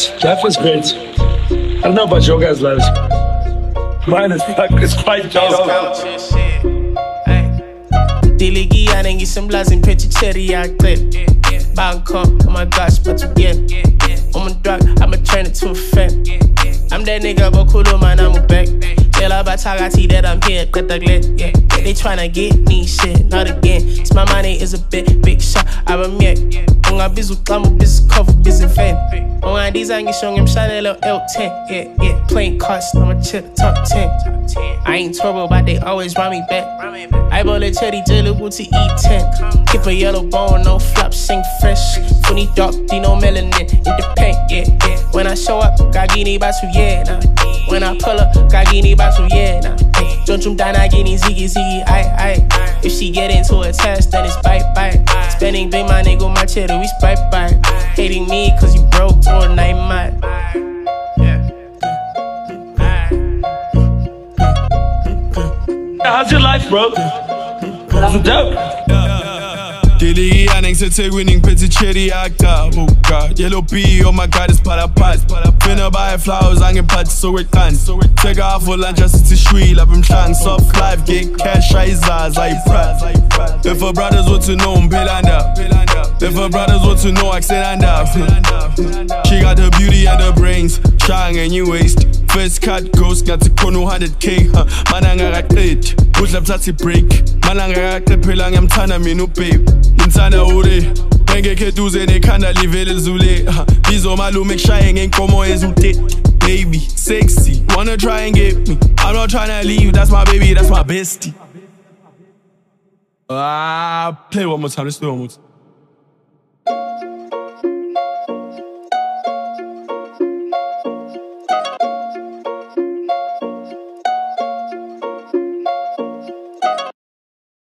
Jeff is great. I don't know about your guys' lives. Mine is quite dope. Diligi and get some blazing pretty cherry I clip. Bangkok, oh my gosh, but you get on my drug, I'ma turn it to a fan. I'm that nigga, but cool man, I'm a back. Tell about Tagati that I'm here, cut the glit, yeah. They tryna get me shit, not again. It's my money is a big shot, I'm a mek. On a bizu, I'm a bizu cover, busy fan. On a design, you showing him Chanel L10, yeah. Playing cards, I'ma check top 10. I ain't turbo, but they always run me back. I bought a cherry jelly to E10. Keep a yellow bone, no flops, sing fresh. Funny dark, no melanin, in the paint, yeah. When I show up, Gagini Batu, yeah, nah. When I pull up, Gagini Batu, yeah, nah. Don't jump down, I get ziggy, aye. If she get into a test, then it's bite. Spending big my nigga, my cheddar, we bite. Hating me, cause you broke to a night, man. How's your life, bro? How's it dope? Dilly and say winning pretty cherry actor. Oh god, yellow bee, oh my god, it's parapat. Finna buy flowers, I'm in patch, so it can. Take off for lunch, just to sweet, I've been trying soft life, get cash, I prad. If her brothers want to know, I'm Pilanda. If her brothers want to know, I said She got the beauty and the brains, shine and you waste. First cut ghost, got to kono 100k, Mananga got 8, push up tatty break. Mananga got the pilang, I'm tana me no babe. Insana ure, nenge ke duze ne kana livele zule. Bizo malu make shine ain't como ezute. Baby, sexy, wanna try and get me. I'm not tryna leave, that's my baby, that's my bestie. Play one more time, let's do one more time.